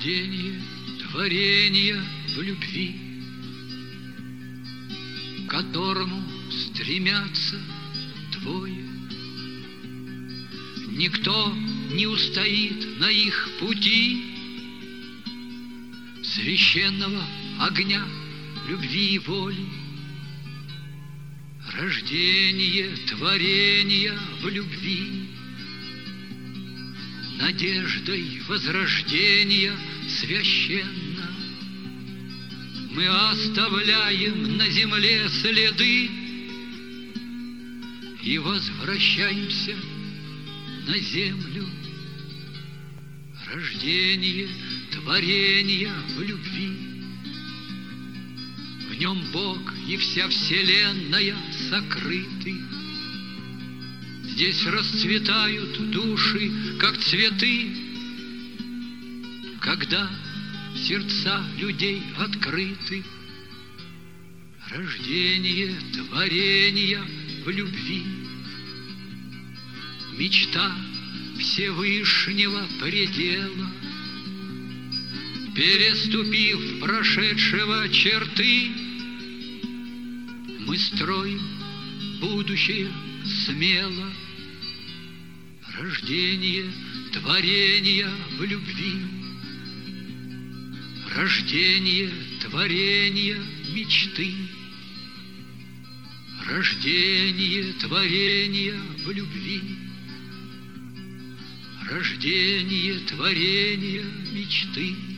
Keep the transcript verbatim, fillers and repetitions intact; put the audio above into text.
Рождение творения в любви, к которому стремятся двое. Никто не устоит на их пути священного огня любви и воли. Рождение творения в любви, надеждой возрождения священно мы оставляем на земле следы и возвращаемся на землю. Рождение творения в любви, в нем Бог и вся вселенная сокрыты. Здесь расцветают души, как цветы, когда сердца людей открыты. Рождение творения в любви, мечта Всевышнего предела. Переступив прошедшего черты, мы строим будущее смело. Рождение творения в любви, рождение творения мечты. Рождение творения в любви, рождение творения мечты.